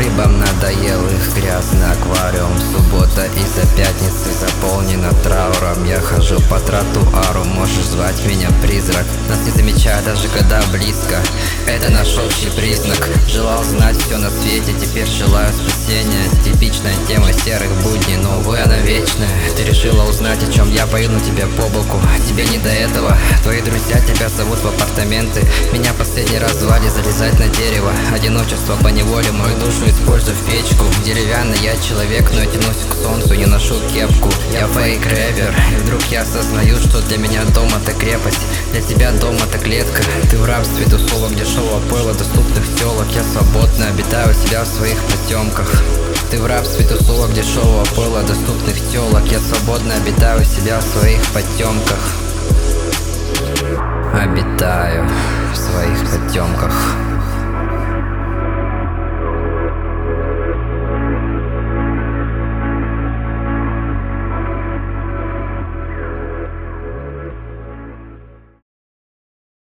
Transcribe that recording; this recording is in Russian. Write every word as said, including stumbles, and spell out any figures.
рыбам надоел их грязный аквариум. Суббота из-за пятницы заполнена трауром. Я хожу по тротуару, можешь звать меня призрак. Нас не замечают даже когда близко, это наш общий признак. Желал знать все на свете, теперь желаю спасения. Типичная тема серых будней, но увы, она вечная. Ты решила узнать, о чем я пою, но тебе по боку. Тебе не до этого, твои друзья тебя зовут в апартаменты. Меня последний раз звали залезать на дерево. Одиночество по неволе, мою душу использую в печку. Деревянный я человек, но я тянусь к солнцу, не ношу кепку. Я фейк-рэпер, и вдруг я осознаю, что для меня дом это крепость. Для тебя дом это клетка. Ты в рабстве тусовок, дешевого пойла, доступных телок. Я свободно обитаю себя в своих потемках. Ты в рабстве тусовок, дешевого пойла, доступных телок. Я свободно обитаю себя в своих потемках. Обитаю в своих потемках.